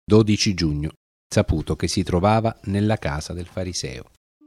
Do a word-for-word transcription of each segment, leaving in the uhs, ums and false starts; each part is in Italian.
dodici giugno, saputo che si trovava nella casa del fariseo.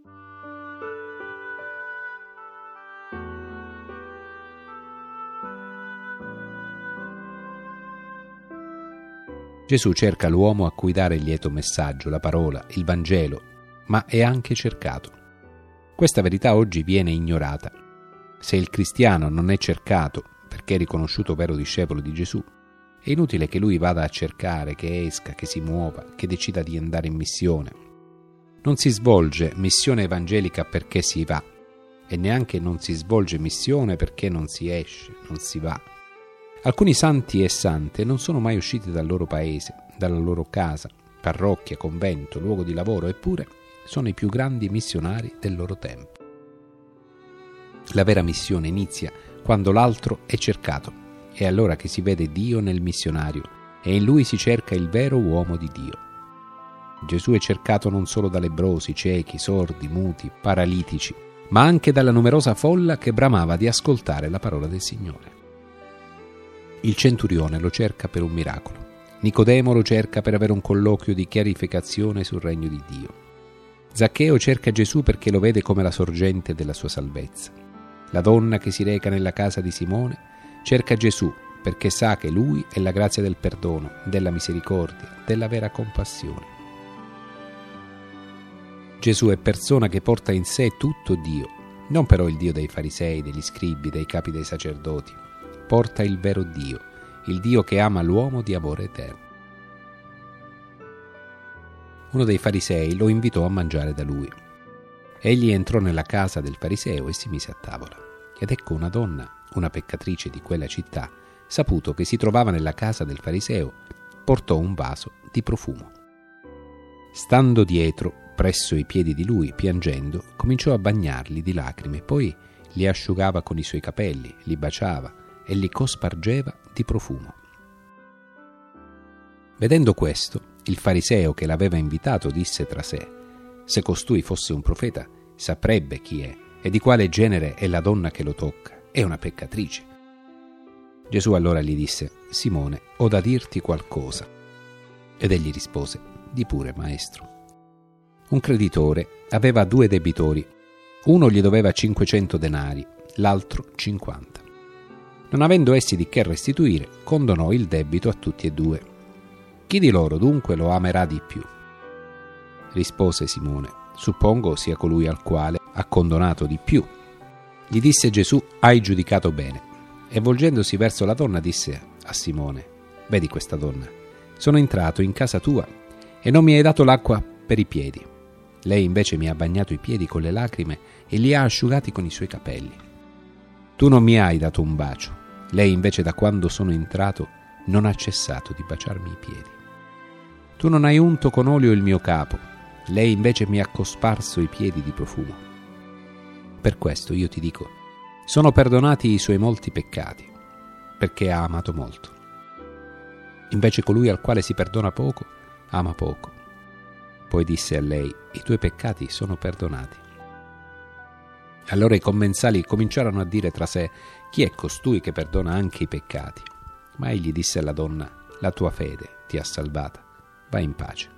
Gesù cerca l'uomo a cui dare il lieto messaggio, la parola, il Vangelo, ma è anche cercato. Questa verità oggi viene ignorata. Se il cristiano non è cercato perché è riconosciuto vero discepolo di Gesù, è inutile che lui vada a cercare, che esca, che si muova, che decida di andare in missione. Non si svolge missione evangelica perché si va, e neanche non si svolge missione perché non si esce, non si va. Alcuni santi e sante non sono mai usciti dal loro paese, dalla loro casa, parrocchia, convento, luogo di lavoro, eppure sono i più grandi missionari del loro tempo. La vera missione inizia quando l'altro è cercato. È allora che si vede Dio nel missionario e in lui si cerca il vero uomo di Dio. Gesù è cercato non solo da lebbrosi, ciechi, sordi, muti, paralitici, ma anche dalla numerosa folla che bramava di ascoltare la parola del Signore. Il centurione lo cerca per un miracolo. Nicodemo lo cerca per avere un colloquio di chiarificazione sul regno di Dio. Zaccheo cerca Gesù perché lo vede come la sorgente della sua salvezza. La donna che si reca nella casa di Simone cerca Gesù perché sa che Lui è la grazia del perdono, della misericordia, della vera compassione. Gesù è persona che porta in sé tutto Dio, non però il Dio dei farisei, degli scribi, dei capi dei sacerdoti. Porta il vero Dio, il Dio che ama l'uomo di amore eterno. Uno dei farisei lo invitò a mangiare da lui. Egli entrò nella casa del fariseo e si mise a tavola. Ed ecco una donna, una peccatrice di quella città, saputo che si trovava nella casa del fariseo, portò un vaso di profumo. Stando dietro, presso i piedi di lui, piangendo, cominciò a bagnarli di lacrime, poi li asciugava con i suoi capelli, li baciava e li cospargeva di profumo. Vedendo questo, il fariseo che l'aveva invitato disse tra sé: se costui fosse un profeta, saprebbe chi è e di quale genere è la donna che lo tocca. È una peccatrice. Gesù allora gli disse: Simone, ho da dirti qualcosa. Ed egli rispose: di pure, maestro. Un creditore aveva due debitori. Uno gli doveva cinquecento denari, l'altro cinquanta. Non avendo essi di che restituire, condonò il debito a tutti e due. Chi di loro dunque lo amerà di più? Rispose Simone: suppongo sia colui al quale ha condonato di più. Gli disse Gesù: hai giudicato bene. E volgendosi verso la donna disse a Simone: vedi questa donna? Sono entrato in casa tua e non mi hai dato l'acqua per i piedi. Lei invece mi ha bagnato i piedi con le lacrime e li ha asciugati con i suoi capelli. Tu non mi hai dato un bacio. Lei invece da quando sono entrato non ha cessato di baciarmi i piedi. Tu non hai unto con olio il mio capo. Lei invece mi ha cosparso i piedi di profumo. Per questo io ti dico, sono perdonati i suoi molti peccati, perché ha amato molto. Invece colui al quale si perdona poco, ama poco. Poi disse a lei: i tuoi peccati sono perdonati. Allora i commensali cominciarono a dire tra sé: chi è costui che perdona anche i peccati? Ma egli disse alla donna: la tua fede ti ha salvata, vai in pace.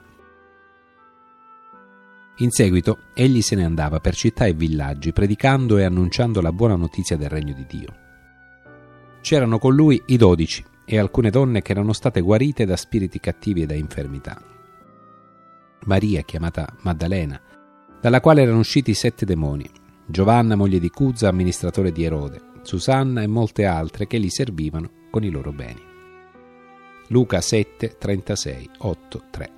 In seguito egli se ne andava per città e villaggi, predicando e annunciando la buona notizia del regno di Dio. C'erano con lui i dodici e alcune donne che erano state guarite da spiriti cattivi e da infermità. Maria, chiamata Maddalena, dalla quale erano usciti sette demoni, Giovanna, moglie di Cuzza, amministratore di Erode, Susanna e molte altre che li servivano con i loro beni. Luca sette, trentasei, otto, tre.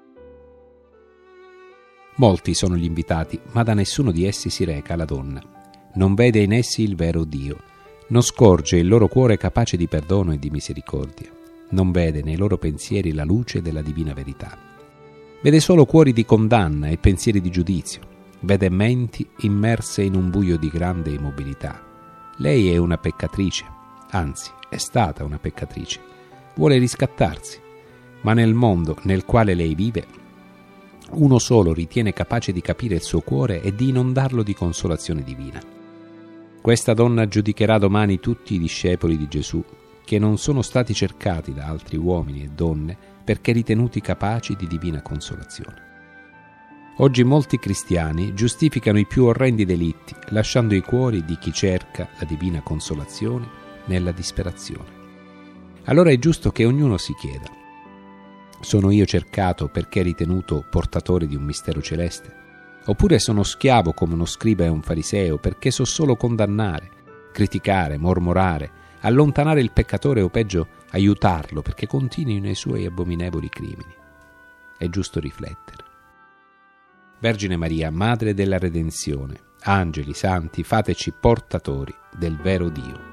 Molti sono gli invitati, ma da nessuno di essi si reca la donna. Non vede in essi il vero Dio, non scorge il loro cuore capace di perdono e di misericordia, non vede nei loro pensieri la luce della divina verità. Vede solo cuori di condanna e pensieri di giudizio, vede menti immerse in un buio di grande immobilità. Lei è una peccatrice, anzi è stata una peccatrice, vuole riscattarsi, ma nel mondo nel quale lei vive uno solo ritiene capace di capire il suo cuore e di inondarlo di consolazione divina. Questa donna giudicherà domani tutti i discepoli di Gesù che non sono stati cercati da altri uomini e donne perché ritenuti capaci di divina consolazione. Oggi molti cristiani giustificano i più orrendi delitti, lasciando i cuori di chi cerca la divina consolazione nella disperazione. Allora è giusto che ognuno si chieda: sono io cercato perché ritenuto portatore di un mistero celeste? Oppure sono schiavo come uno scriba e un fariseo perché so solo condannare, criticare, mormorare, allontanare il peccatore o peggio aiutarlo perché continui nei suoi abominevoli crimini? È giusto riflettere. Vergine Maria, Madre della Redenzione, angeli, santi, fateci portatori del vero Dio.